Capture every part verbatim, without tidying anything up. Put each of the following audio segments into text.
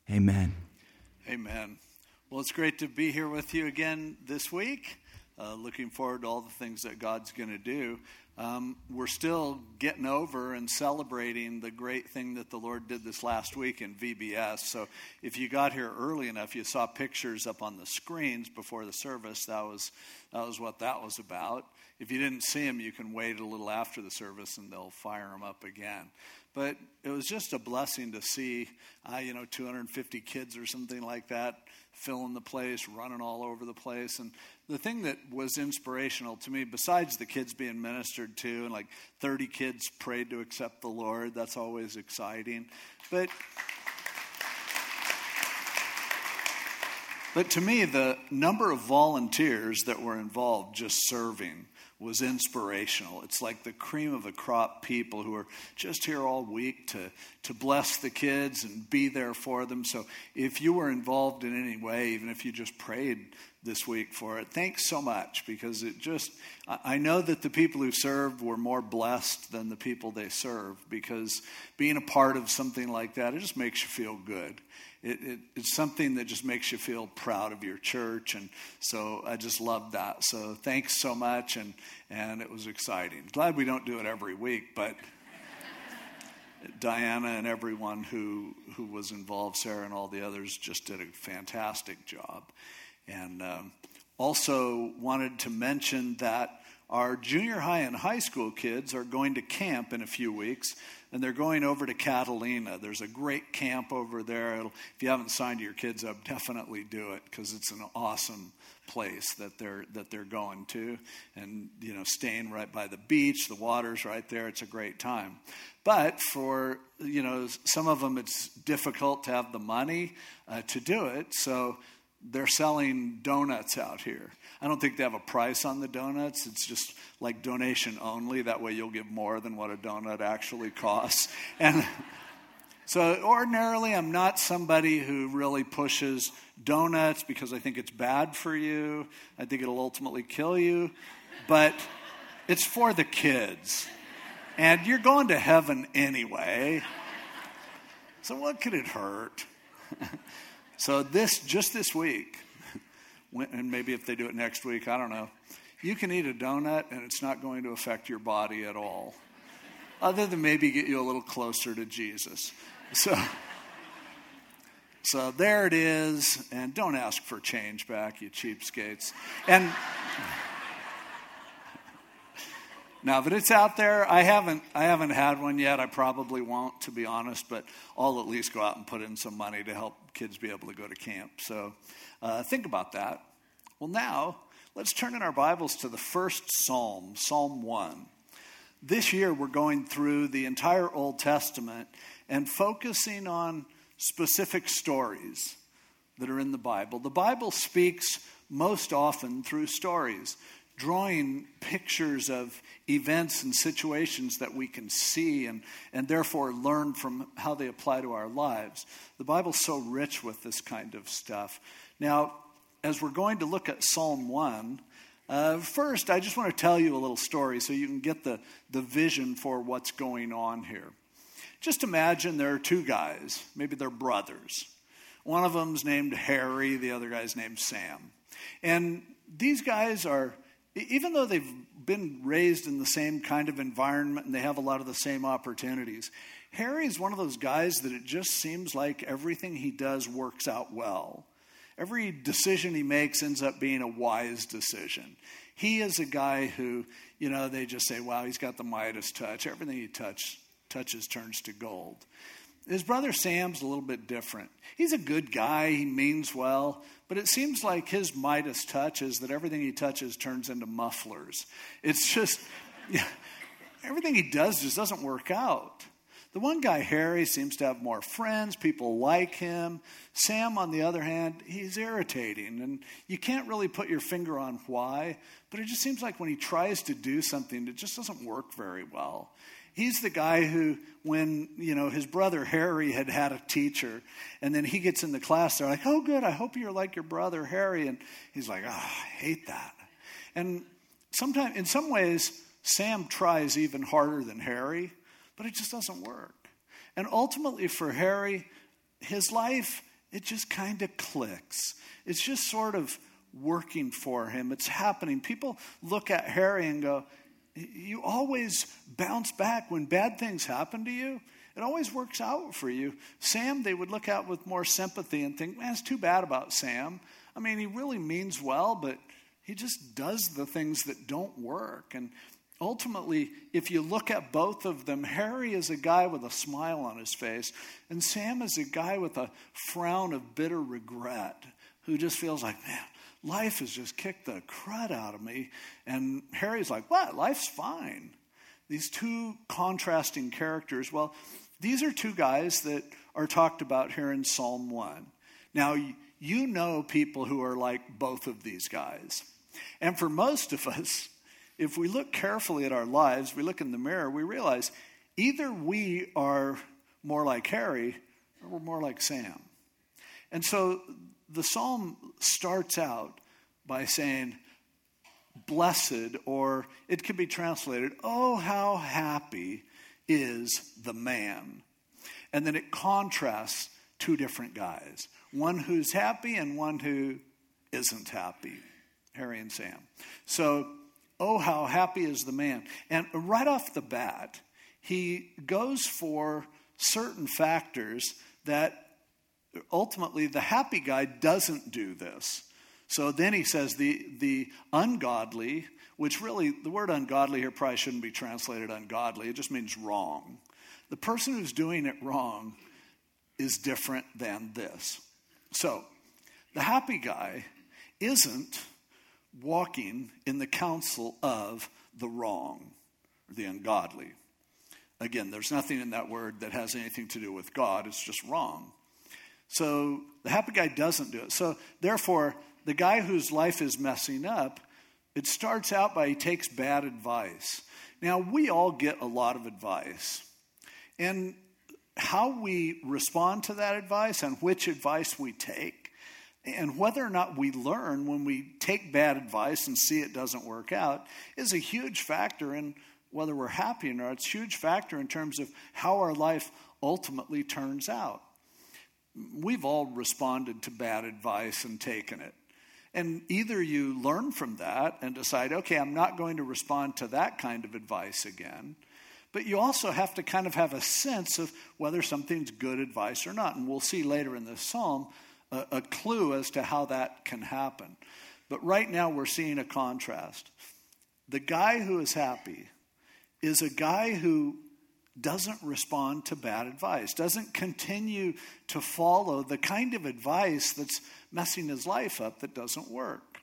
Amen. Amen. Well, it's great to be here with you again this week. Uh, looking forward to all the things that God's going to do. Um, we're still getting over and celebrating the great thing that the Lord did this last week in V B S. So if you got here early enough, you saw pictures up on the screens before the service. That was that was what that was about. If you didn't see them, you can wait a little after the service and they'll fire them up again. But it was just a blessing to see, uh, you know, two hundred fifty kids or something like that filling the place, running all over the place. And the thing that was inspirational to me, besides the kids being ministered to, and like thirty kids prayed to accept the Lord, that's always exciting. But, but to me, the number of volunteers that were involved just serving was inspirational. It's like the cream of the crop people who are just here all week to, to bless the kids and be there for them. So if you were involved in any way, even if you just prayed this week for it, thanks so much, because it just, I know that the people who served were more blessed than the people they served, because being a part of something like that, it just makes you feel good. It, it, it's something that just makes you feel proud of your church, and so I just love that. So thanks so much, and, and it was exciting. Glad we don't do it every week, but Diana and everyone who, who was involved, Sarah and all the others, just did a fantastic job. And um, also wanted to mention that our junior high and high school kids are going to camp in a few weeks, and they're going over to Catalina. There's a great camp over there. It'll, if you haven't signed your kids up, definitely do it, because it's an awesome place that they're that they're going to, and you know, staying right by the beach. The water's right there. It's a great time. But for you know, some of them, it's difficult to have the money uh, to do it. So they're selling donuts out here. I don't think they have a price on the donuts. It's just like donation only. That way you'll give more than what a donut actually costs. And so ordinarily I'm not somebody who really pushes donuts because I think it's bad for you. I think it'll ultimately kill you. But it's for the kids. And you're going to heaven anyway. So what could it hurt? So this, just this week, and maybe if they do it next week, I don't know, you can eat a donut and it's not going to affect your body at all, other than maybe get you a little closer to Jesus. So, so there it is, and don't ask for change back, you cheapskates. And now, but it's out there. I haven't I haven't had one yet. I probably won't, to be honest, but I'll at least go out and put in some money to help kids be able to go to camp. So uh, think about that. Well, now, let's turn in our Bibles to the first Psalm, Psalm one. This year, we're going through the entire Old Testament and focusing on specific stories that are in the Bible. The Bible speaks most often through stories, drawing pictures of events and situations that we can see and, and therefore learn from how they apply to our lives. The Bible's so rich with this kind of stuff. Now, as we're going to look at Psalm one, uh, first I just want to tell you a little story so you can get the, the vision for what's going on here. Just imagine there are two guys, maybe they're brothers. One of them's named Harry, the other guy's named Sam. And these guys are, even though they've been raised in the same kind of environment and they have a lot of the same opportunities, Harry's one of those guys that it just seems like everything he does works out well. Every decision he makes ends up being a wise decision. He is a guy who, you know, they just say, wow, he's got the Midas touch. Everything he touch, touches turns to gold. His brother Sam's a little bit different. He's a good guy. He means well. But it seems like his Midas touch is that everything he touches turns into mufflers. It's just, yeah, everything he does just doesn't work out. The one guy, Harry, seems to have more friends. People like him. Sam, on the other hand, he's irritating. And you can't really put your finger on why. But it just seems like when he tries to do something, it just doesn't work very well. He's the guy who, when, you know, his brother Harry had had a teacher, and then he gets in the class, they're like, oh, good, I hope you're like your brother Harry. And he's like, oh, I hate that. And sometimes, in some ways, Sam tries even harder than Harry, but it just doesn't work. And ultimately for Harry, his life it just kind of clicks. It's just sort of working for him. It's happening. People look at Harry and go, you always bounce back when bad things happen to you. It always works out for you. Sam, they would look at with more sympathy and think, man, it's too bad about Sam. I mean, he really means well, but he just does the things that don't work. And ultimately, if you look at both of them, Harry is a guy with a smile on his face, and Sam is a guy with a frown of bitter regret who just feels like, man, life has just kicked the crud out of me. And Harry's like, what? Life's fine. These two contrasting characters. Well, these are two guys that are talked about here in Psalm one. Now, you know people who are like both of these guys. And for most of us, if we look carefully at our lives, we look in the mirror, we realize either we are more like Harry or we're more like Sam. And so the psalm starts out by saying, blessed, or it could be translated, oh, how happy is the man. And then it contrasts two different guys, one who's happy and one who isn't happy, Harry and Sam. So, oh, how happy is the man. And right off the bat, he goes for certain factors that ultimately the happy guy doesn't do this. So then he says the, the ungodly, which really, the word ungodly here probably shouldn't be translated ungodly. It just means wrong. The person who's doing it wrong is different than this. So the happy guy isn't walking in the counsel of the wrong, or the ungodly. Again, there's nothing in that word that has anything to do with God. It's just wrong. So the happy guy doesn't do it. So therefore, the guy whose life is messing up, it starts out by he takes bad advice. Now, we all get a lot of advice. And how we respond to that advice and which advice we take, and whether or not we learn when we take bad advice and see it doesn't work out, is a huge factor in whether we're happy or not. It's a huge factor in terms of how our life ultimately turns out. We've all responded to bad advice and taken it. And either you learn from that and decide, okay, I'm not going to respond to that kind of advice again. But you also have to kind of have a sense of whether something's good advice or not. And we'll see later in this psalm a, a clue as to how that can happen. But right now we're seeing a contrast. The guy who is happy is a guy who doesn't respond to bad advice, doesn't continue to follow the kind of advice that's messing his life up that doesn't work.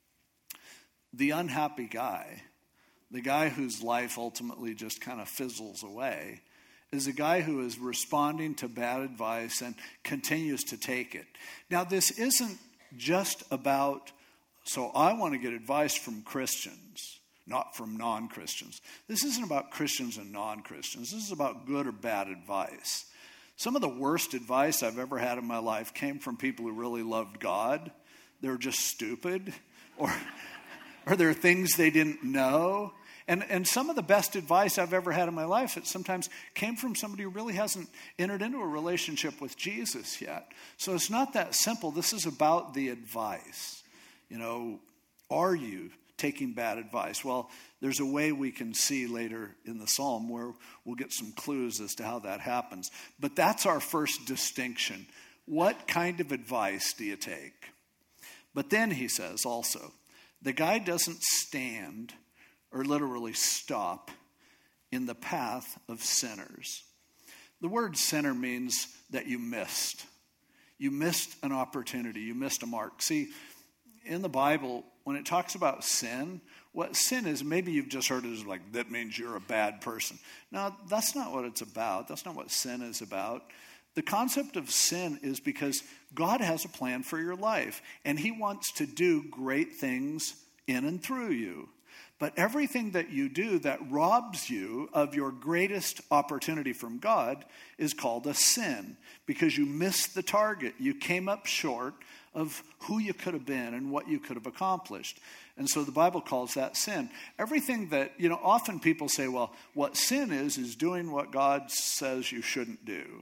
The unhappy guy, the guy whose life ultimately just kind of fizzles away, is a guy who is responding to bad advice and continues to take it. Now, this isn't just about, so I want to get advice from Christians, not from non-Christians. This isn't about Christians and non-Christians. This is about good or bad advice. Some of the worst advice I've ever had in my life came from people who really loved God. They were just stupid, or, or there are things they didn't know. And, and some of the best advice I've ever had in my life, it sometimes came from somebody who really hasn't entered into a relationship with Jesus yet. So it's not that simple. This is about the advice. You know, are you taking bad advice? Well, there's a way we can see later in the psalm where we'll get some clues as to how that happens. But that's our first distinction. What kind of advice do you take? But then he says also, the guy doesn't stand or literally stop in the path of sinners. The word sinner means that you missed. You missed an opportunity. You missed a mark. See, in the Bible, when it talks about sin, what sin is, maybe you've just heard it as like, that means you're a bad person. No, that's not what it's about. That's not what sin is about. The concept of sin is because God has a plan for your life, and he wants to do great things in and through you. But everything that you do that robs you of your greatest opportunity from God is called a sin, because you missed the target. You came up short of who you could have been and what you could have accomplished. And so the Bible calls that sin. Everything that, you know, often people say, well, what sin is, is doing what God says you shouldn't do.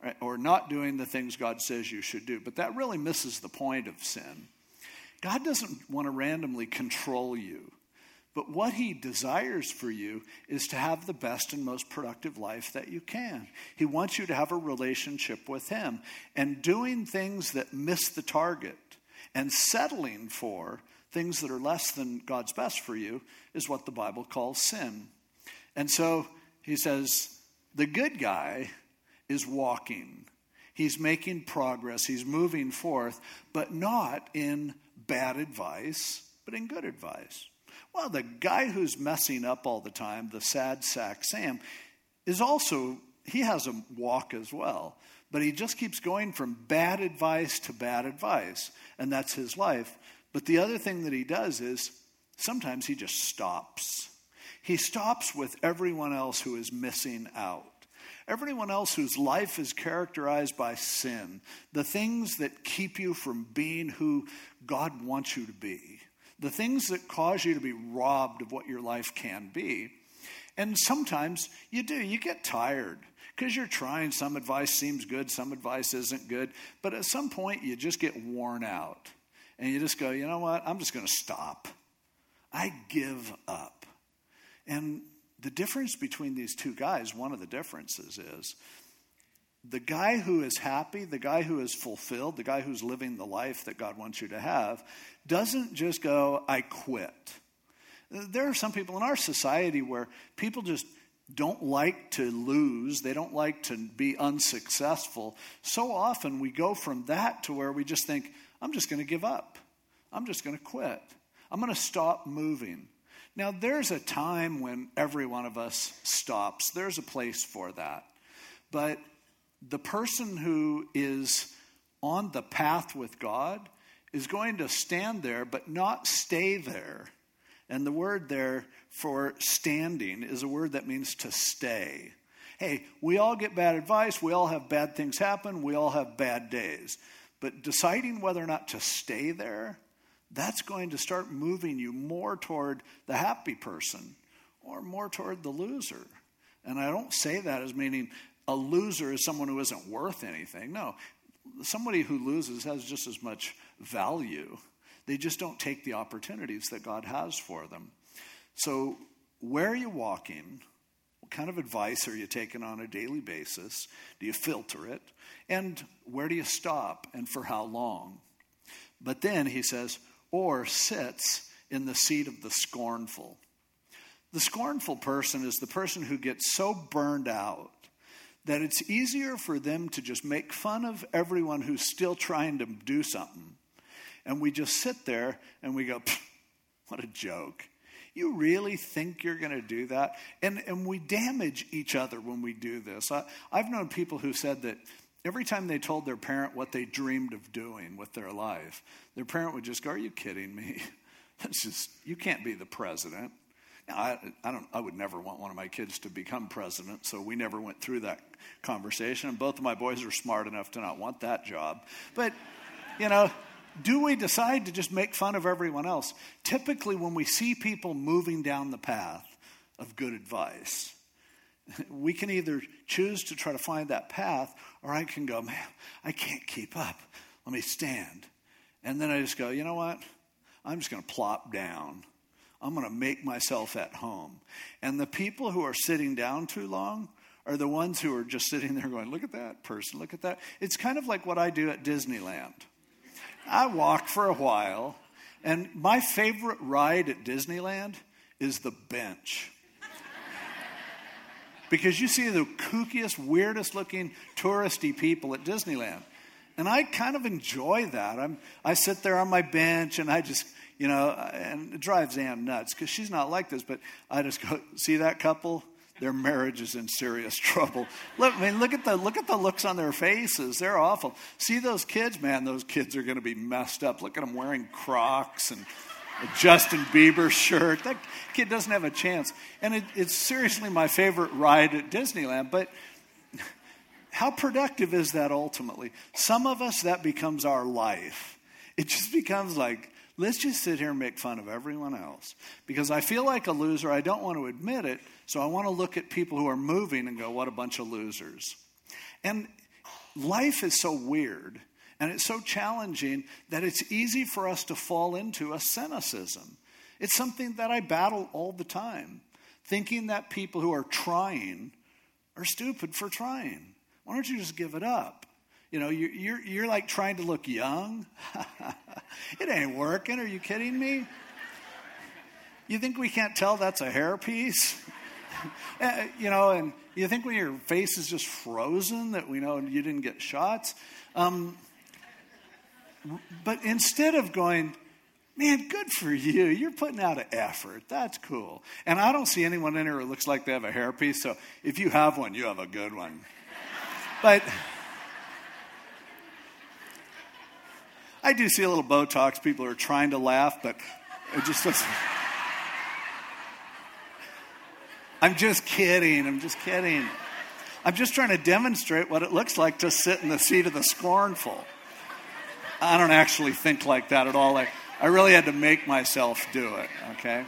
right? Or not doing the things God says you should do. But that really misses the point of sin. God doesn't want to randomly control you. But what he desires for you is to have the best and most productive life that you can. He wants you to have a relationship with him. And doing things that miss the target and settling for things that are less than God's best for you is what the Bible calls sin. And so he says, the good guy is walking. He's making progress. He's moving forth, but not in bad advice, but in good advice. Well, the guy who's messing up all the time, the sad sack Sam, is also, he has a walk as well. But he just keeps going from bad advice to bad advice. And that's his life. But the other thing that he does is sometimes he just stops. He stops with everyone else who is missing out. Everyone else whose life is characterized by sin. The things that keep you from being who God wants you to be. The things that cause you to be robbed of what your life can be. And sometimes you do. You get tired because you're trying. Some advice seems good. Some advice isn't good. But at some point, you just get worn out. And you just go, you know what? I'm just going to stop. I give up. And the difference between these two guys, one of the differences is the guy who is happy, the guy who is fulfilled, the guy who's living the life that God wants you to have, doesn't just go, I quit. There are some people in our society where people just don't like to lose. They don't like to be unsuccessful. So often we go from that to where we just think, I'm just going to give up. I'm just going to quit. I'm going to stop moving. Now, there's a time when every one of us stops. There's a place for that. But the person who is on the path with God is going to stand there, but not stay there. And the word there for standing is a word that means to stay. Hey, we all get bad advice. We all have bad things happen. We all have bad days. But deciding whether or not to stay there, that's going to start moving you more toward the happy person or more toward the loser. And I don't say that as meaning a loser is someone who isn't worth anything. No, somebody who loses has just as much value. They just don't take the opportunities that God has for them. So where are you walking? What kind of advice are you taking on a daily basis? Do you filter it? And where do you stop and for how long? But then he says, or sits in the seat of the scornful. The scornful person is the person who gets so burned out that it's easier for them to just make fun of everyone who's still trying to do something. And we just sit there and we go, what a joke. You really think you're going to do that? And and we damage each other when we do this. I, I've known people who said that every time they told their parent what they dreamed of doing with their life, their parent would just go, are you kidding me? That's just, you can't be the president. Now, I, I don't. I would never want one of my kids to become president, so we never went through that conversation. And both of my boys are smart enough to not want that job. But, you know, do we decide to just make fun of everyone else? Typically, when we see people moving down the path of good advice, we can either choose to try to find that path, or I can go, man, I can't keep up. Let me stand. And then I just go, you know what? I'm just going to plop down. I'm going to make myself at home. And the people who are sitting down too long are the ones who are just sitting there going, look at that person, look at that. It's kind of like what I do at Disneyland. I walk for a while, and my favorite ride at Disneyland is the bench. Because you see the kookiest, weirdest looking touristy people at Disneyland. And I kind of enjoy that. I'm, I sit there on my bench and I just, you know, and it drives Ann nuts because she's not like this, but I just go, see that couple? Their marriage is in serious trouble. Look, I mean, look at the look at the looks on their faces. They're awful. See those kids? Man, those kids are going to be messed up. Look at them wearing Crocs and a Justin Bieber shirt. That kid doesn't have a chance. And it, it's seriously my favorite ride at Disneyland. But how productive is that ultimately? Some of us, that becomes our life. It just becomes like, let's just sit here and make fun of everyone else. Because I feel like a loser. I don't want to admit it. So I want to look at people who are moving and go, what a bunch of losers. And life is so weird and it's so challenging that it's easy for us to fall into a cynicism. It's something that I battle all the time, thinking that people who are trying are stupid for trying. Why don't you just give it up? You know, you're, you're, you're like trying to look young. It ain't working. Are you kidding me? You think we can't tell that's a hairpiece? You know, and you think when your face is just frozen that we know you didn't get shots? Um, but instead of going, man, good for you. You're putting out an effort. That's cool. And I don't see anyone in here who looks like they have a hairpiece. So if you have one, you have a good one. But I do see a little Botox. People are trying to laugh, but it just doesn't. I'm just kidding. I'm just kidding. I'm just trying to demonstrate what it looks like to sit in the seat of the scornful. I don't actually think like that at all. I, I really had to make myself do it, okay?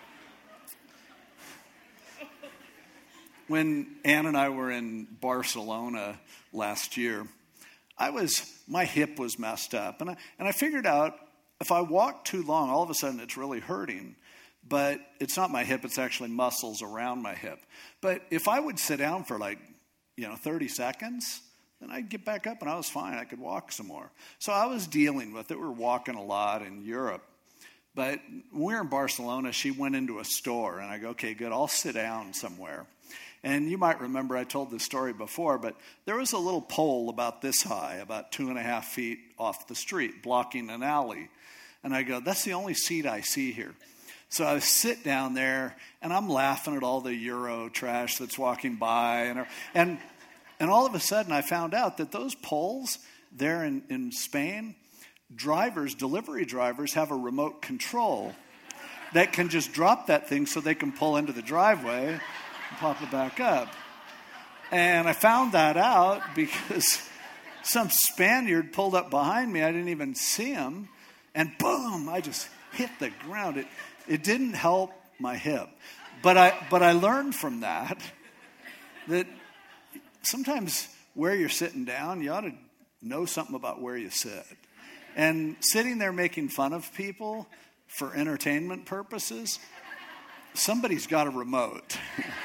When Ann and I were in Barcelona last year, I was, my hip was messed up. And I, and I figured out if I walk too long, all of a sudden it's really hurting. But it's not my hip, it's actually muscles around my hip. But if I would sit down for like, you know, thirty seconds, then I'd get back up and I was fine. I could walk some more. So I was dealing with it. We were walking a lot in Europe. But when we were in Barcelona, she went into a store. And I go, okay, good, I'll sit down somewhere. And you might remember I told this story before, but there was a little pole about this high, about two and a half feet off the street, blocking an alley. And I go, that's the only seat I see here. So I sit down there, and I'm laughing at all the Euro trash that's walking by. And and, and all of a sudden, I found out that those poles there in, in Spain, drivers, delivery drivers, have a remote control that can just drop that thing so they can pull into the driveway and pop it back up. And I found that out because some Spaniard pulled up behind me. I didn't even see him. And boom, I just hit the ground. It It didn't help my hip. But I but I learned from that that sometimes where you're sitting down, you ought to know something about where you sit. And sitting there making fun of people for entertainment purposes, somebody's got a remote.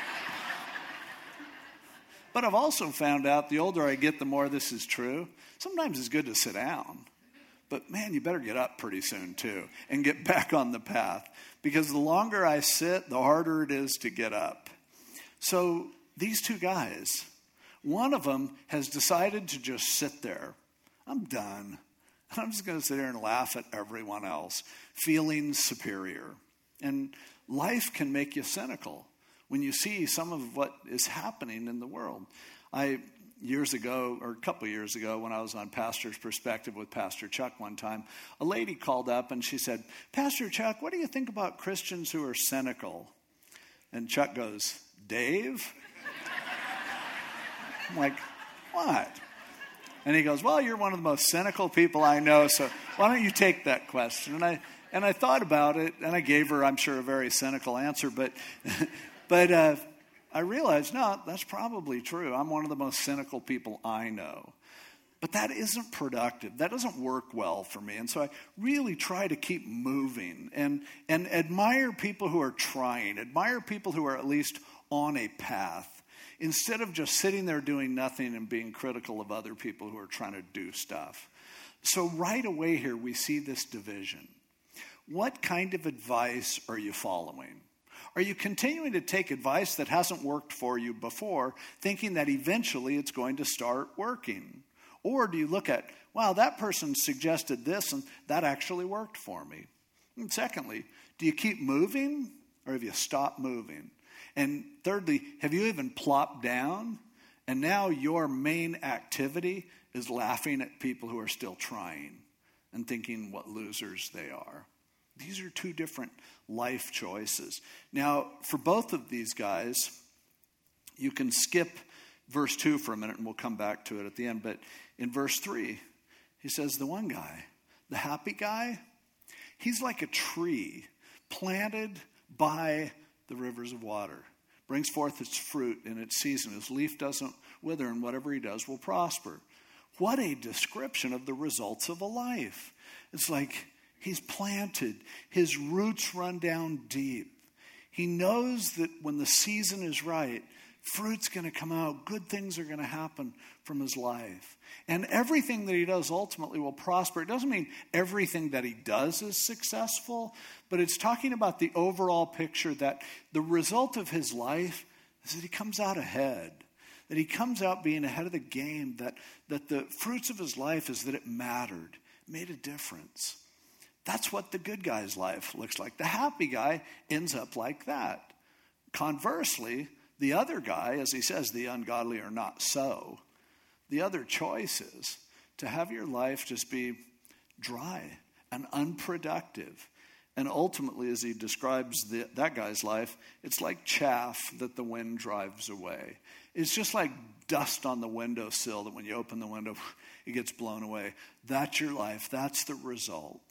But I've also found out the older I get, the more this is true. Sometimes it's good to sit down. But man, you better get up pretty soon too and get back on the path. Because the longer I sit, the harder it is to get up. So these two guys, one of them has decided to just sit there. I'm done. I'm just going to sit there and laugh at everyone else, feeling superior. And life can make you cynical when you see some of what is happening in the world. I... Years ago, or a couple years ago, when I was on Pastor's Perspective with Pastor Chuck one time, a lady called up and she said, Pastor Chuck, what do you think about Christians who are cynical? And Chuck goes, Dave? I'm like, what? And he goes, well, you're one of the most cynical people I know, so why don't you take that question? And I and I thought about it, and I gave her, I'm sure, a very cynical answer, but but uh I realized, no, that's probably true. I'm one of the most cynical people I know. But that isn't productive. That doesn't work well for me. And so I really try to keep moving and, and admire people who are trying, admire people who are at least on a path, instead of just sitting there doing nothing and being critical of other people who are trying to do stuff. So right away here, we see this division. What kind of advice are you following? Are you continuing to take advice that hasn't worked for you before, thinking that eventually it's going to start working? Or do you look at, wow, that person suggested this and that actually worked for me? And secondly, do you keep moving or have you stopped moving? And thirdly, have you even plopped down? And now your main activity is laughing at people who are still trying and thinking what losers they are. These are two different life choices. Now, for both of these guys, you can skip verse two for a minute and we'll come back to it at the end. But in verse three, he says the one guy, the happy guy, he's like a tree planted by the rivers of water. Brings forth its fruit in its season. His leaf doesn't wither and whatever he does will prosper. What a description of the results of a life. It's like he's planted. His roots run down deep. He knows that when the season is right, fruit's going to come out. Good things are going to happen from his life. And everything that he does ultimately will prosper. It doesn't mean everything that he does is successful, but it's talking about the overall picture that the result of his life is that he comes out ahead. That he comes out being ahead of the game, that, that the fruits of his life is that it mattered, made a difference. That's what the good guy's life looks like. The happy guy ends up like that. Conversely, the other guy, as he says, the ungodly are not so. The other choice is to have your life just be dry and unproductive. And ultimately, as he describes the, that guy's life, it's like chaff that the wind drives away. It's just like dust on the windowsill that when you open the window, it gets blown away. That's your life. That's the result.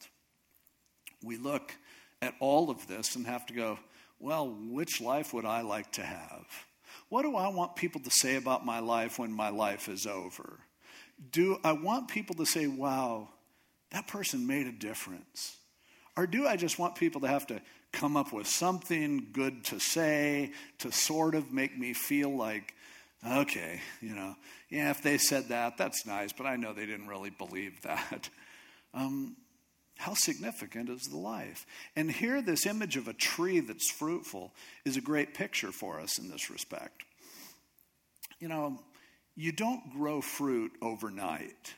We look at all of this and have to go, well, which life would I like to have? What do I want people to say about my life when my life is over? Do I want people to say, wow, that person made a difference? Or do I just want people to have to come up with something good to say to sort of make me feel like, okay, you know, yeah, if they said that, that's nice, but I know they didn't really believe that. Um, how significant is the life? And here, this image of a tree that's fruitful is a great picture for us in this respect. You know, you don't grow fruit overnight.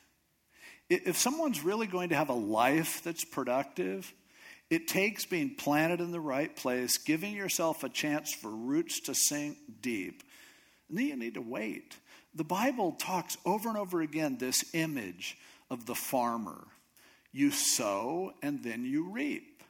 If someone's really going to have a life that's productive, it takes being planted in the right place, giving yourself a chance for roots to sink deep. And then you need to wait. The Bible talks over and over again this image of the farmer. You sow and then you reap.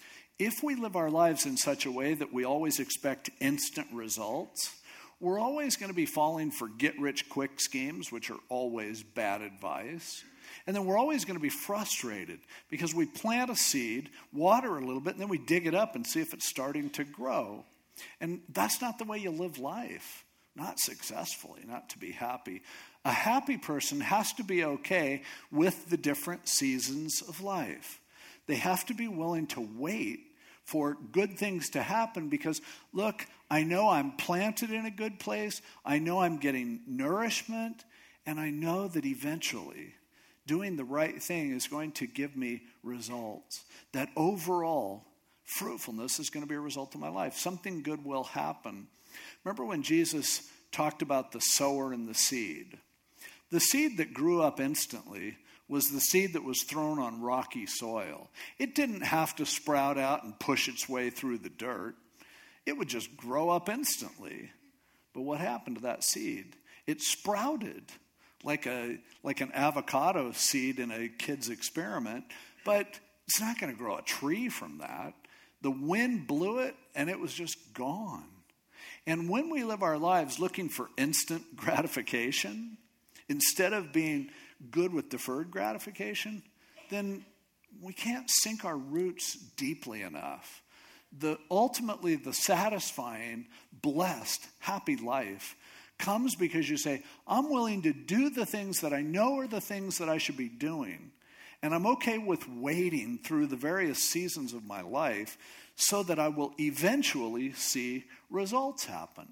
If we live our lives in such a way that we always expect instant results, we're always going to be falling for get-rich-quick schemes, which are always bad advice. And then we're always going to be frustrated because we plant a seed, water a little bit, and then we dig it up and see if it's starting to grow. And that's not the way you live life. Not successfully, not to be happy. A happy person has to be okay with the different seasons of life. They have to be willing to wait for good things to happen because, look, I know I'm planted in a good place. I know I'm getting nourishment. And I know that eventually doing the right thing is going to give me results. That overall fruitfulness is going to be a result of my life. Something good will happen. Remember when Jesus talked about the sower and the seed? The seed that grew up instantly was the seed that was thrown on rocky soil. It didn't have to sprout out and push its way through the dirt. It would just grow up instantly. But what happened to that seed? It sprouted like a like an avocado seed in a kid's experiment, but it's not going to grow a tree from that. The wind blew it and it was just gone. And when we live our lives looking for instant gratification, instead of being good with deferred gratification, then we can't sink our roots deeply enough. The ultimately, the satisfying, blessed, happy life comes because you say, I'm willing to do the things that I know are the things that I should be doing. And I'm okay with waiting through the various seasons of my life so that I will eventually see results happen.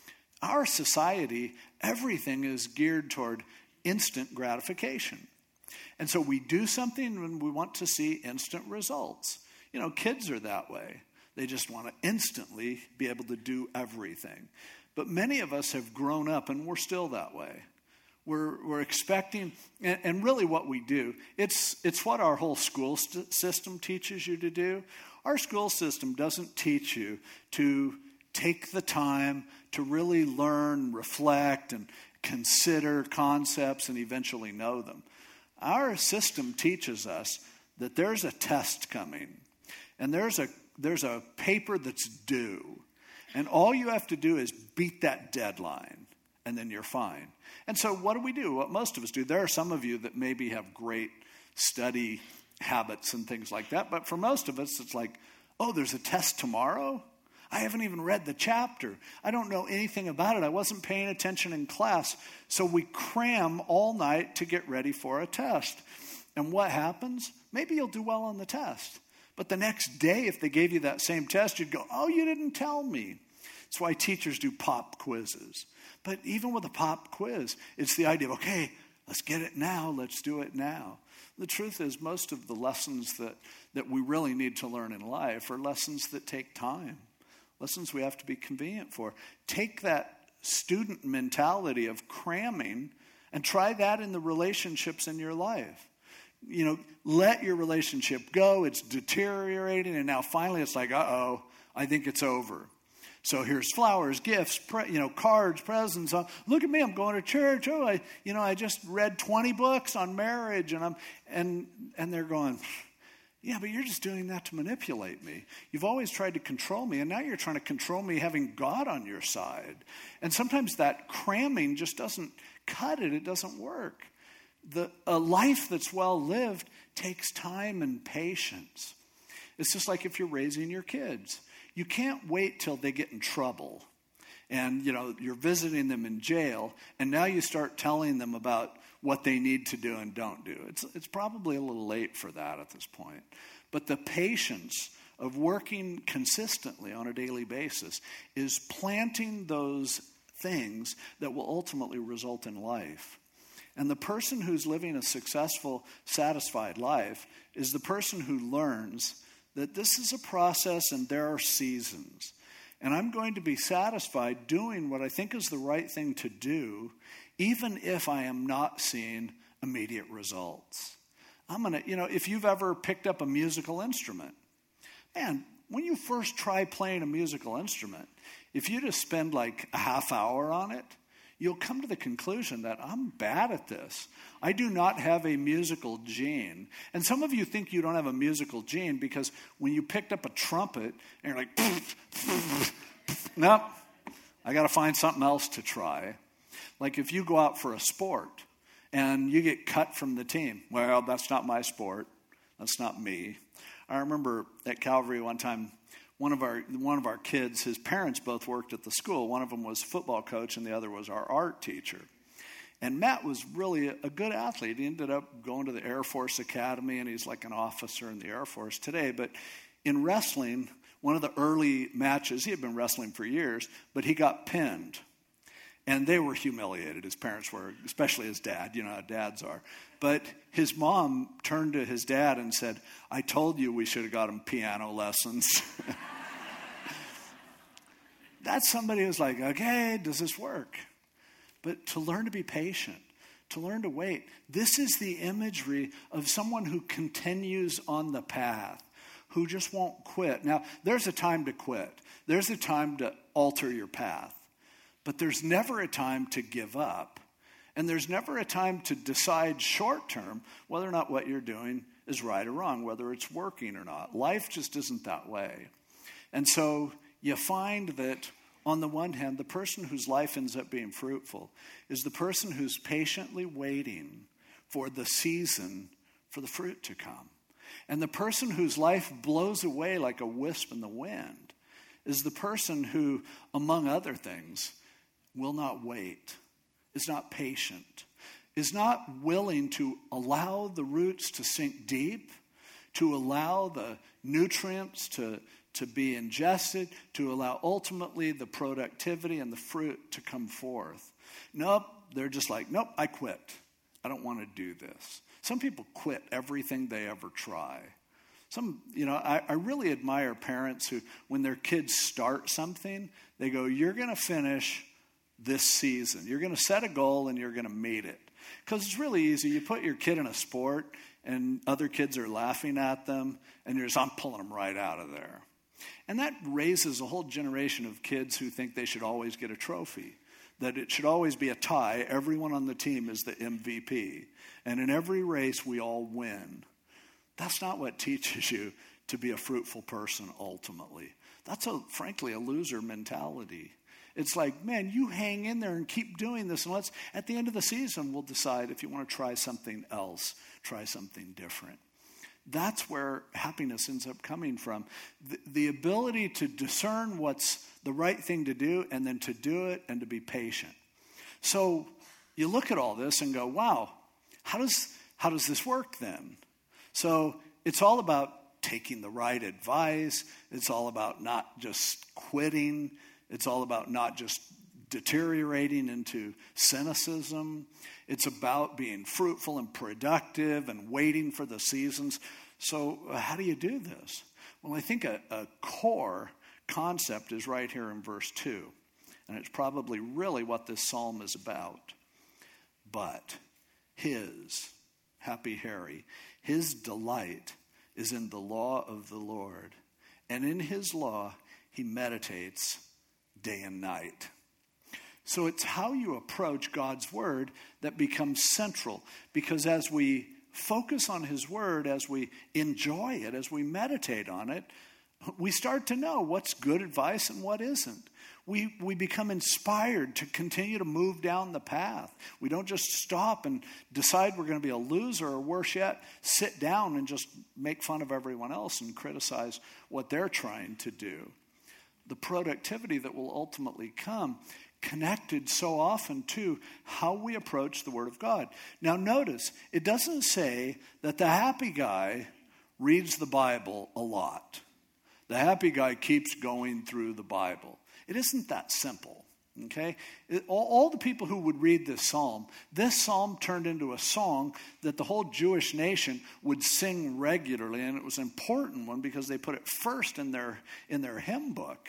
Our society, everything is geared toward instant gratification. And so we do something when we want to see instant results. You know, kids are that way. They just want to instantly be able to do everything. But many of us have grown up and we're still that way. We're, we're expecting, and, and really what we do, it's, it's what our whole school st- system teaches you to do. Our school system doesn't teach you to take the time to really learn, reflect, and consider concepts and eventually know them. Our system teaches us that there's a test coming, and there's a there's a paper that's due, and all you have to do is beat that deadline, and then you're fine. And so what do we do? What most of us do. There are some of you that maybe have great study habits and things like that, but for most of us, it's like, oh, there's a test tomorrow? I haven't even read the chapter. I don't know anything about it. I wasn't paying attention in class. So we cram all night to get ready for a test. And what happens? Maybe you'll do well on the test. But the next day, if they gave you that same test, you'd go, oh, you didn't tell me. That's why teachers do pop quizzes. But even with a pop quiz, it's the idea of, okay, let's get it now. Let's do it now. The truth is, most of the lessons that, that we really need to learn in life are lessons that take time, lessons we have to be convenient for. Take that student mentality of cramming and try that in the relationships in your life. You know, let your relationship go. It's deteriorating, and now finally it's like, uh-oh, I think it's over. So here's flowers, gifts, pre- you know, cards, presents. Uh, look at me, I'm going to church. Oh, I, you know, I just read twenty books on marriage, and I'm, and and they're going, yeah, but you're just doing that to manipulate me. You've always tried to control me, and now you're trying to control me having God on your side. And sometimes that cramming just doesn't cut it. It doesn't work. The a life that's well lived takes time and patience. It's just like if you're raising your kids. You can't wait till they get in trouble and, you know, you're visiting them in jail, and now you start telling them about what they need to do and don't do. It's, it's probably a little late for that at this point. But the patience of working consistently on a daily basis is planting those things that will ultimately result in life. And the person who's living a successful, satisfied life is the person who learns that this is a process and there are seasons. And I'm going to be satisfied doing what I think is the right thing to do, even if I am not seeing immediate results. I'm going to, you know, if you've ever picked up a musical instrument, man, when you first try playing a musical instrument, if you just spend like a half hour on it, you'll come to the conclusion that I'm bad at this. I do not have a musical gene. And some of you think you don't have a musical gene because when you picked up a trumpet and you're like, pff, pff, pff, nope, I got to find something else to try. Like if you go out for a sport and you get cut from the team, well, that's not my sport. That's not me. I remember at Calvary one time, One of our one of our kids, his parents both worked at the school. One of them was a football coach and the other was our art teacher. And Matt was really a, a good athlete. He ended up going to the Air Force Academy, and he's like an officer in the Air Force today. But in wrestling, one of the early matches, he had been wrestling for years, but he got pinned. And they were humiliated, his parents were, especially his dad. You know how dads are. But his mom turned to his dad and said, I told you we should have got him piano lessons. That's somebody who's like, okay, does this work? But to learn to be patient, to learn to wait, this is the imagery of someone who continues on the path, who just won't quit. Now, there's a time to quit. There's a time to alter your path. But there's never a time to give up. And there's never a time to decide short term whether or not what you're doing is right or wrong, whether it's working or not. Life just isn't that way. And so you find that on the one hand, the person whose life ends up being fruitful is the person who's patiently waiting for the season for the fruit to come. And the person whose life blows away like a wisp in the wind is the person who, among other things, will not wait, is not patient, is not willing to allow the roots to sink deep, to allow the nutrients to, to be ingested, to allow ultimately the productivity and the fruit to come forth. Nope, they're just like, nope, I quit. I don't want to do this. Some people quit everything they ever try. Some, you know, I, I really admire parents who, when their kids start something, they go, you're going to finish this season. You're going to set a goal and you're going to meet it. Because it's really easy. You put your kid in a sport and other kids are laughing at them and you're just, I'm pulling them right out of there. And that raises a whole generation of kids who think they should always get a trophy, that it should always be a tie. Everyone on the team is the M V P. And in every race, we all win. That's not what teaches you to be a fruitful person ultimately. That's, a, frankly, a loser mentality. It's like, man, you hang in there and keep doing this, and let's, at the end of the season, we'll decide if you want to try something else, try something different. that's where happiness ends up coming from. The, the ability to discern what's the right thing to do and then to do it and to be patient. So you look at all this and go, wow, how does how does this work then? So it's all about taking the right advice. It's all about not just quitting. It's all about not just deteriorating into cynicism. It's about being fruitful and productive and waiting for the seasons. So uh, how do you do this? Well, I think a, a core concept is right here in verse two. And it's probably really what this psalm is about. But his, happy Harry, his delight is in the law of the Lord. And in his law, he meditates day and night. So it's how you approach God's word that becomes central. Because as we focus on his word, as we enjoy it, as we meditate on it, we start to know what's good advice and what isn't. We we become inspired to continue to move down the path. We don't just stop and decide we're going to be a loser, or worse yet, sit down and just make fun of everyone else and criticize what they're trying to do. The productivity that will ultimately come connected so often to how we approach the Word of God. Now notice, it doesn't say that the happy guy reads the Bible a lot. The happy guy keeps going through the Bible. It isn't that simple, okay? It, all, all the people who would read this psalm, this psalm turned into a song that the whole Jewish nation would sing regularly, and it was an important one because they put it first in their in their hymn book.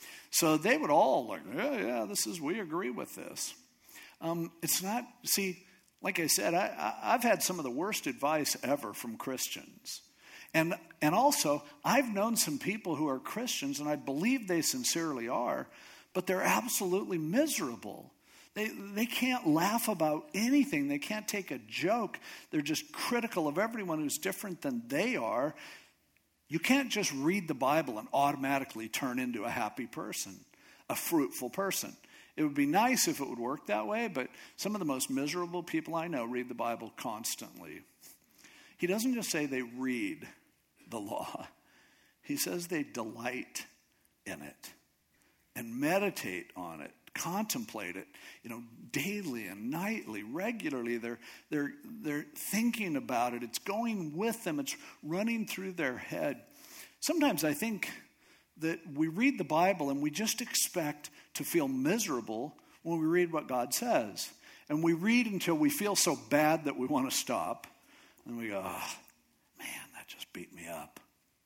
So they would all like, yeah, yeah, this is, we agree with this. Um, it's not, see, like I said, I, I, I've had some of the worst advice ever from Christians. And and also, I've known some people who are Christians, and I believe they sincerely are, but they're absolutely miserable. They they can't laugh about anything. They can't take a joke. They're just critical of everyone who's different than they are. You can't just read the Bible and automatically turn into a happy person, a fruitful person. It would be nice if it would work that way, but some of the most miserable people I know read the Bible constantly. He doesn't just say they read the law. He says they delight in it and meditate on it, contemplate it, you know, daily and nightly, regularly. They're they're they're thinking about it. It's going with them. It's running through their head. Sometimes I think that we read the Bible and we just expect to feel miserable when we read what God says. And we read until we feel so bad that we want to stop. And we go, oh, man, that just beat me up.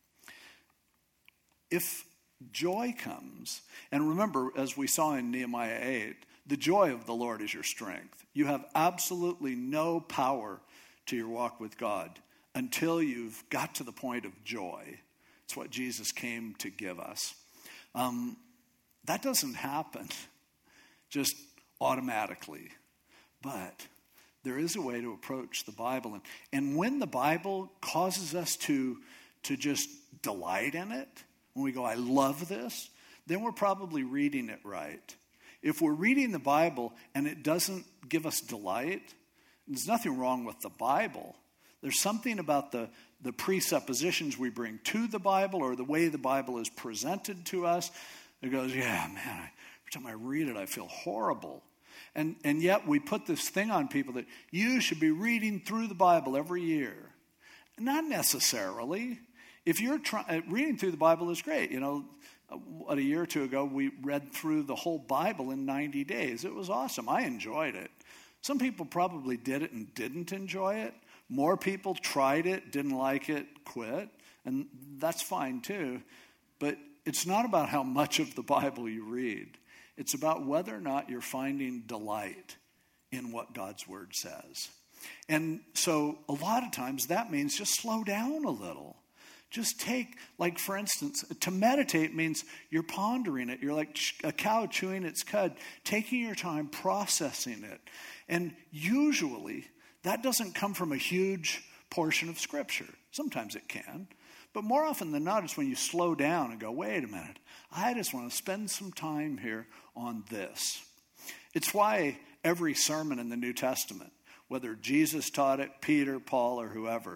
If joy comes, and remember, as we saw in Nehemiah eight, the joy of the Lord is your strength. You have absolutely no power to your walk with God until you've got to the point of joy. It's what Jesus came to give us. Um, that doesn't happen just automatically, but there is a way to approach the Bible. And, and when the Bible causes us to, to just delight in it, when we go, I love this, then we're probably reading it right. If we're reading the Bible and it doesn't give us delight, there's nothing wrong with the Bible. There's something about the, the presuppositions we bring to the Bible or the way the Bible is presented to us that goes, yeah, man, I, every time I read it, I feel horrible. And and yet we put this thing on people that you should be reading through the Bible every year. Not necessarily. If you're trying, reading through the Bible is great. You know, what, a year or two ago, we read through the whole Bible in ninety days. It was awesome. I enjoyed it. Some people probably did it and didn't enjoy it. More people tried it, didn't like it, quit. And that's fine too. But it's not about how much of the Bible you read. It's about whether or not you're finding delight in what God's word says. And so a lot of times that means just slow down a little. Just take, like for instance, to meditate means you're pondering it. You're like a cow chewing its cud, taking your time, processing it. And usually that doesn't come from a huge portion of Scripture. Sometimes it can. But more often than not, it's when you slow down and go, wait a minute, I just want to spend some time here on this. It's why every sermon in the New Testament, whether Jesus taught it, Peter, Paul, or whoever,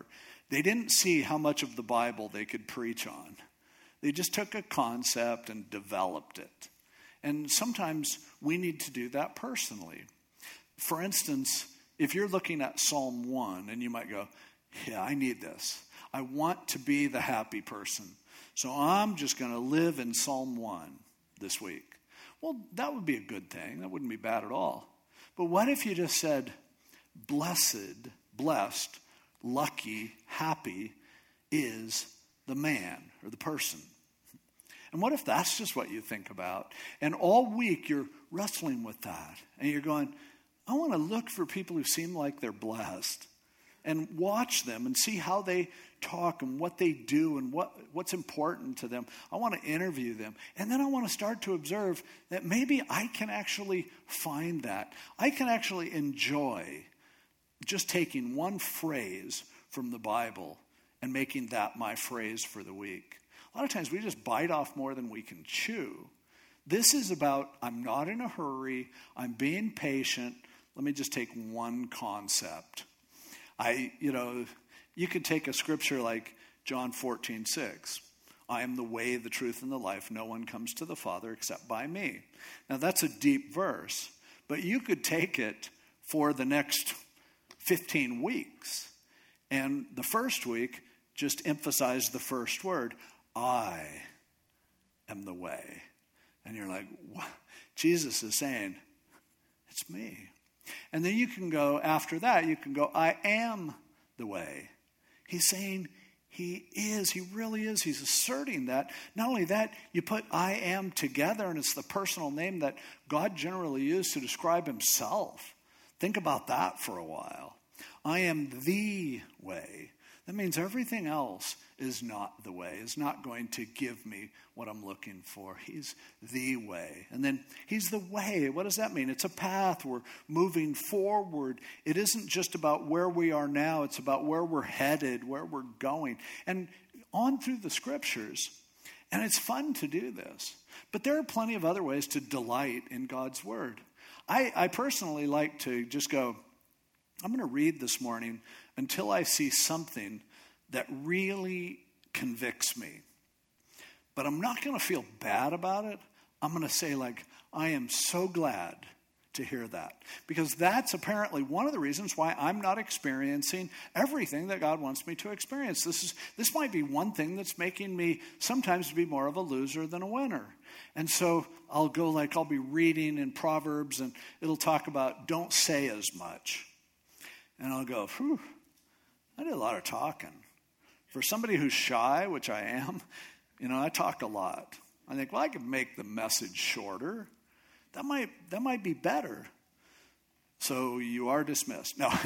They didn't see how much of the Bible they could preach on. They just took a concept and developed it. And sometimes we need to do that personally. For instance, if you're looking at Psalm one and you might go, yeah, I need this. I want to be the happy person. So I'm just going to live in Psalm one this week. Well, that would be a good thing. That wouldn't be bad at all. But what if you just said, blessed, blessed, lucky, happy is the man or the person? And what if that's just what you think about? And all week you're wrestling with that. And you're going, I want to look for people who seem like they're blessed. And watch them and see how they talk and what they do and what, what's important to them. I want to interview them. And then I want to start to observe that maybe I can actually find that. I can actually enjoy just taking one phrase from the Bible and making that my phrase for the week. A lot of times we just bite off more than we can chew. This is about, I'm not in a hurry. I'm being patient. Let me just take one concept. I, you know, you could take a scripture like John fourteen six. I am the way, the truth, and the life. No one comes to the Father except by me. Now that's a deep verse, but you could take it for the next fifteen weeks. And the first week, just emphasize the first word, I am the way. And you're like, what? Jesus is saying, it's me. And then you can go, after that, you can go, I am the way. He's saying he is, he really is. He's asserting that. Not only that, you put I am together, and it's the personal name that God generally used to describe himself. Think about that for a while. I am the way. That means everything else is not the way, is not going to give me what I'm looking for. He's the way. And then he's the way. What does that mean? It's a path. We're moving forward. It isn't just about where we are now. It's about where we're headed, where we're going. And on through the scriptures. And it's fun to do this. But there are plenty of other ways to delight in God's word. I, I personally like to just go, I'm going to read this morning until I see something that really convicts me. But I'm not going to feel bad about it. I'm going to say, like, I am so glad to hear that. Because that's apparently one of the reasons why I'm not experiencing everything that God wants me to experience. This is this might be one thing that's making me sometimes be more of a loser than a winner. And so I'll go, like, I'll be reading in Proverbs, and it'll talk about don't say as much. And I'll go, whew, I did a lot of talking. For somebody who's shy, which I am, you know, I talk a lot. I think, well, I could make the message shorter. That might that might be better. So you are dismissed. No.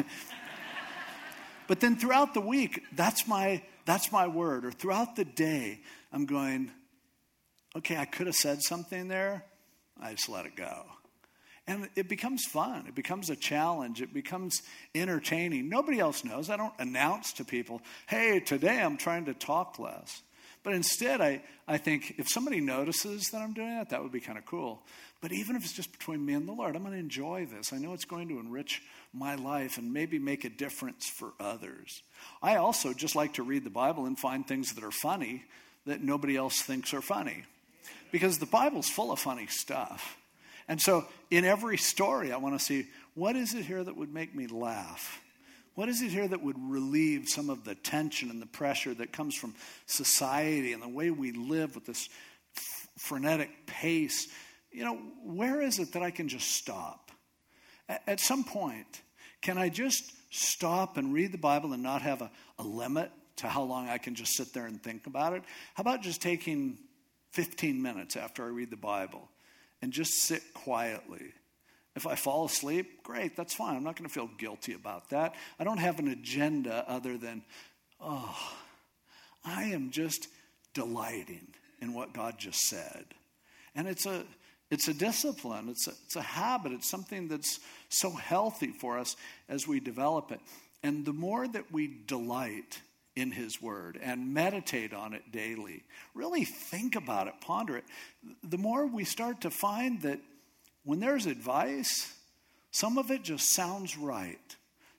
But then throughout the week, that's my that's my word. Or throughout the day, I'm going, okay, I could have said something there. I just let it go. And it becomes fun. It becomes a challenge. It becomes entertaining. Nobody else knows. I don't announce to people, hey, today I'm trying to talk less. But instead, I, I think if somebody notices that I'm doing that, that would be kind of cool. But even if it's just between me and the Lord, I'm going to enjoy this. I know it's going to enrich my life and maybe make a difference for others. I also just like to read the Bible and find things that are funny that nobody else thinks are funny. Because the Bible's full of funny stuff. And so in every story, I want to see, what is it here that would make me laugh? What is it here that would relieve some of the tension and the pressure that comes from society and the way we live with this f- frenetic pace? You know, where is it that I can just stop? A- at some point, can I just stop and read the Bible and not have a, a limit to how long I can just sit there and think about it? How about just taking fifteen minutes after I read the Bible and just sit quietly? If I fall asleep, great, that's fine. I'm not going to feel guilty about that. I don't have an agenda other than, oh, I am just delighting in what God just said. And it's a it's a discipline. It's a, it's a habit. It's something that's so healthy for us as we develop it. And the more that we delight in his word and meditate on it daily, really think about it, ponder it, the more we start to find that when there's advice, some of it just sounds right.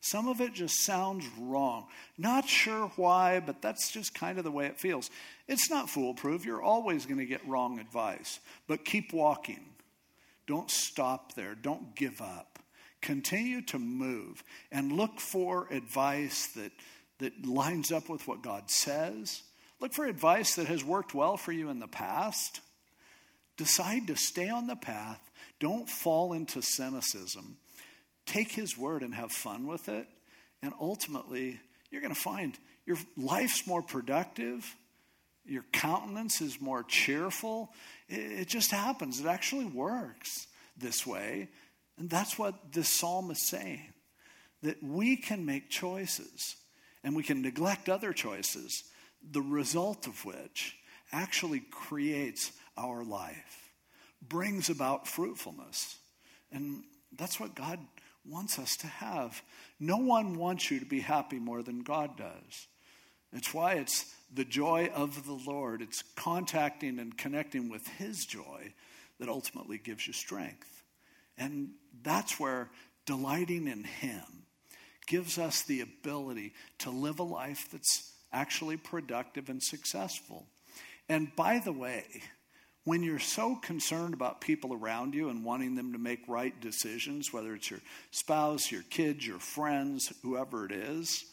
Some of it just sounds wrong. Not sure why, but that's just kind of the way it feels. It's not foolproof. You're always going to get wrong advice. But keep walking. Don't stop there. Don't give up. Continue to move and look for advice that, that lines up with what God says. Look for advice that has worked well for you in the past. Decide to stay on the path. Don't fall into cynicism. Take his word and have fun with it. And ultimately, you're going to find your life's more productive. Your countenance is more cheerful. It, it just happens. It actually works this way. And that's what this psalm is saying. That we can make choices. And we can neglect other choices. The result of which actually creates our life. Brings about fruitfulness. And that's what God wants us to have. No one wants you to be happy more than God does. It's why it's the joy of the Lord. It's contacting and connecting with his joy that ultimately gives you strength. And that's where delighting in him gives us the ability to live a life that's actually productive and successful. And by the way, when you're so concerned about people around you and wanting them to make right decisions, whether it's your spouse, your kids, your friends, whoever it is,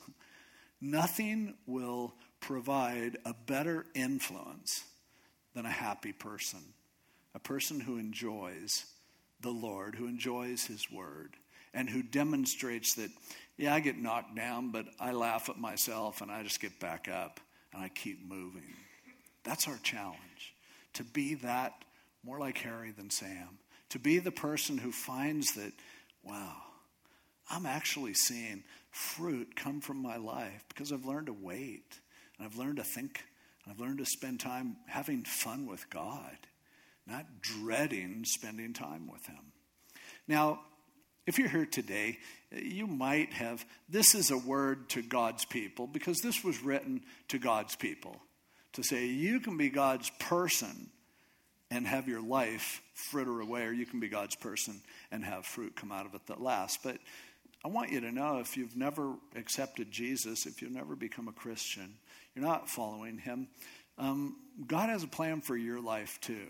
nothing will provide a better influence than a happy person. A person who enjoys the Lord, who enjoys his word, and who demonstrates that, yeah, I get knocked down, but I laugh at myself and I just get back up and I keep moving. That's our challenge. To be that more like Harry than Sam. To be the person who finds that, wow, I'm actually seeing fruit come from my life because I've learned to wait. And I've learned to think. And I've learned to spend time having fun with God. Not dreading spending time with him. Now, if you're here today, you might have, this is a word to God's people because this was written to God's people. To say you can be God's person and have your life fritter away, or you can be God's person and have fruit come out of it that lasts. But I want you to know, if you've never accepted Jesus, if you've never become a Christian, you're not following him, um, God has a plan for your life too.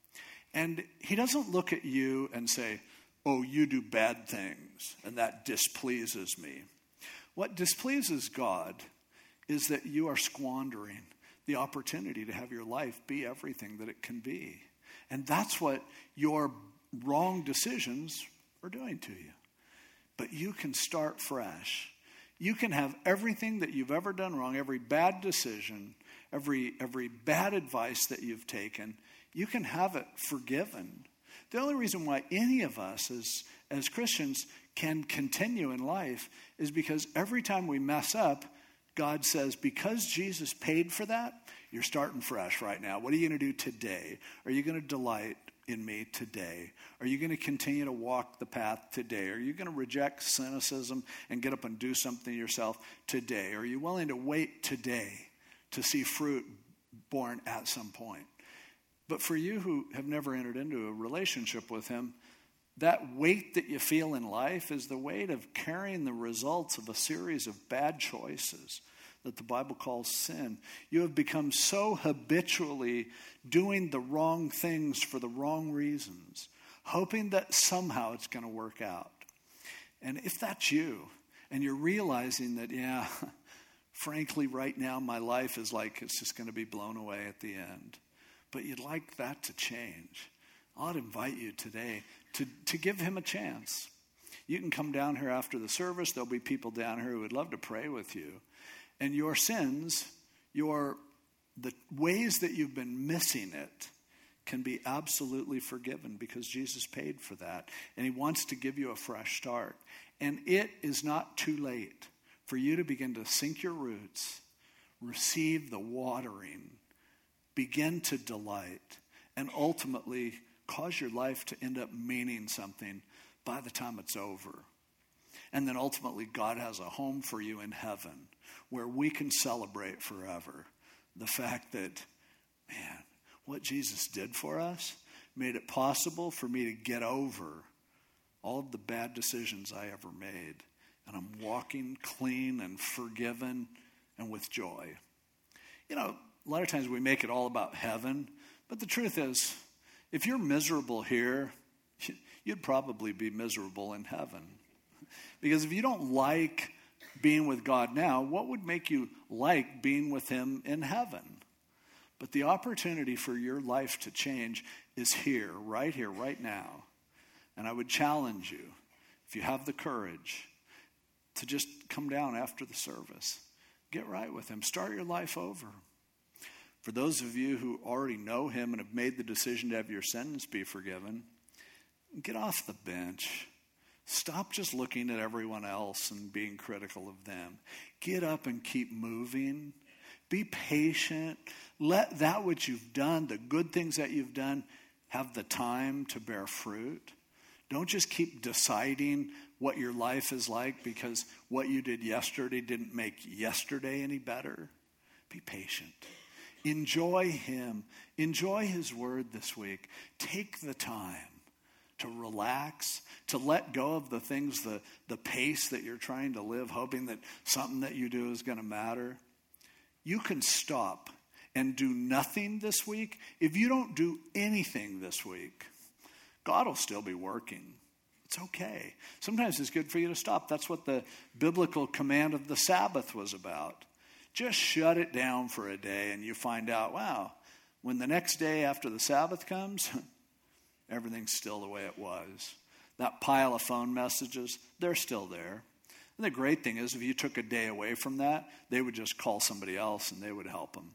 And he doesn't look at you and say, oh, you do bad things, and that displeases me. What displeases God is that you are squandering the opportunity to have your life be everything that it can be. And that's what your wrong decisions are doing to you. But you can start fresh. You can have everything that you've ever done wrong, every bad decision, every every bad advice that you've taken, you can have it forgiven. The only reason why any of us as, as Christians can continue in life is because every time we mess up, God says, because Jesus paid for that, you're starting fresh right now. What are you going to do today? Are you going to delight in me today? Are you going to continue to walk the path today? Are you going to reject cynicism and get up and do something yourself today? Are you willing to wait today to see fruit born at some point? But for you who have never entered into a relationship with him, that weight that you feel in life is the weight of carrying the results of a series of bad choices that the Bible calls sin. You have become so habitually doing the wrong things for the wrong reasons, hoping that somehow it's going to work out. And if that's you, and you're realizing that, yeah, frankly, right now my life is like it's just going to be blown away at the end, but you'd like that to change, I'd invite you today to, to give him a chance. You can come down here after the service. There'll be people down here who would love to pray with you. And your sins, your the ways that you've been missing it can be absolutely forgiven because Jesus paid for that. And he wants to give you a fresh start. And it is not too late for you to begin to sink your roots, receive the watering, begin to delight, and ultimately cause your life to end up meaning something by the time it's over. And then ultimately God has a home for you in heaven where we can celebrate forever the fact that, man, what Jesus did for us made it possible for me to get over all of the bad decisions I ever made and I'm walking clean and forgiven and with joy. You know, a lot of times we make it all about heaven, but the truth is, if you're miserable here, you'd probably be miserable in heaven. Because if you don't like being with God now, what would make you like being with him in heaven? But the opportunity for your life to change is here, right here, right now. And I would challenge you, if you have the courage, to just come down after the service. Get right with him. Start your life over. For those of you who already know him and have made the decision to have your sins be forgiven, get off the bench. Stop just looking at everyone else and being critical of them. Get up and keep moving. Be patient. Let that which you've done, the good things that you've done, have the time to bear fruit. Don't just keep deciding what your life is like because what you did yesterday didn't make yesterday any better. Be patient. Enjoy him. Enjoy his word this week. Take the time to relax, to let go of the things, the, the pace that you're trying to live, hoping that something that you do is going to matter. You can stop and do nothing this week. If you don't do anything this week, God will still be working. It's okay. Sometimes it's good for you to stop. That's what the biblical command of the Sabbath was about. Just shut it down for a day and you find out, wow, when the next day after the Sabbath comes, everything's still the way it was. That pile of phone messages, they're still there. And the great thing is if you took a day away from that, they would just call somebody else and they would help them.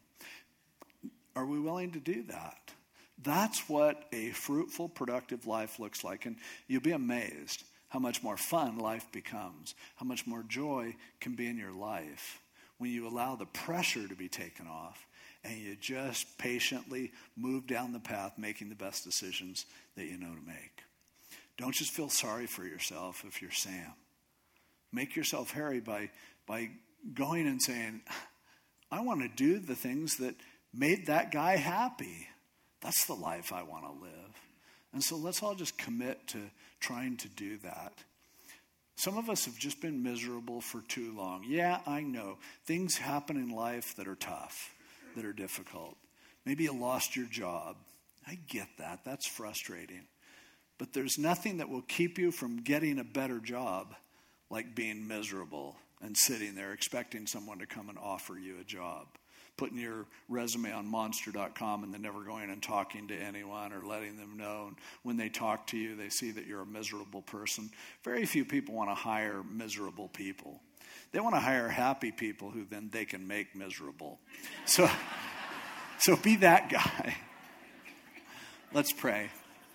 Are we willing to do that? That's what a fruitful, productive life looks like. And you'll be amazed how much more fun life becomes, how much more joy can be in your life when you allow the pressure to be taken off and you just patiently move down the path making the best decisions that you know to make. Don't just feel sorry for yourself if you're Sam. Make yourself Harry by, by going and saying, I want to do the things that made that guy happy. That's the life I want to live. And so let's all just commit to trying to do that. Some of us have just been miserable for too long. Yeah, I know. Things happen in life that are tough, that are difficult. Maybe you lost your job. I get that. That's frustrating. But there's nothing that will keep you from getting a better job like being miserable and sitting there expecting someone to come and offer you a job. Putting your resume on monster dot com and then never going and talking to anyone or letting them know. And when they talk to you, they see that you're a miserable person. Very few people want to hire miserable people. They want to hire happy people who then they can make miserable. So, so be that guy. Let's pray.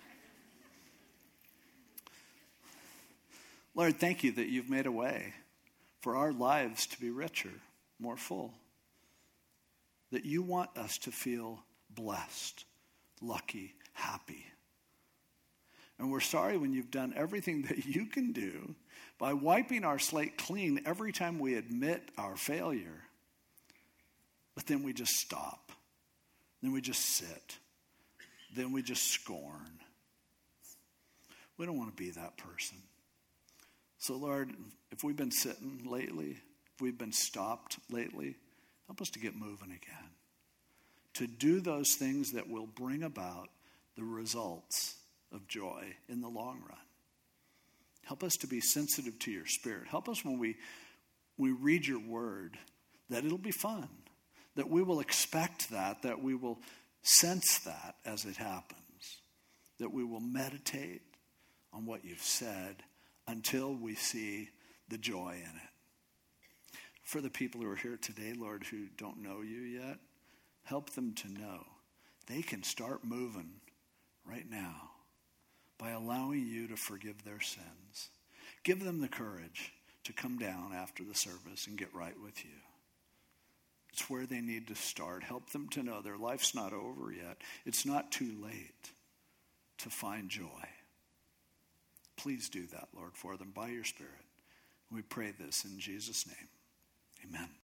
Lord, thank you that you've made a way for our lives to be richer, more full. That you want us to feel blessed, lucky, happy. And we're sorry when you've done everything that you can do by wiping our slate clean every time we admit our failure. But then we just stop. Then we just sit. Then we just scorn. We don't want to be that person. So Lord, if we've been sitting lately, if we've been stopped lately, help us to get moving again. To do those things that will bring about the results of joy in the long run. Help us to be sensitive to your spirit. Help us when we, we read your word that it'll be fun. That we will expect that. That we will sense that as it happens. That we will meditate on what you've said until we see the joy in it. For the people who are here today, Lord, who don't know you yet, help them to know they can start moving right now by allowing you to forgive their sins. Give them the courage to come down after the service and get right with you. It's where they need to start. Help them to know their life's not over yet. It's not too late to find joy. Please do that, Lord, for them by your Spirit. We pray this in Jesus' name. Amen.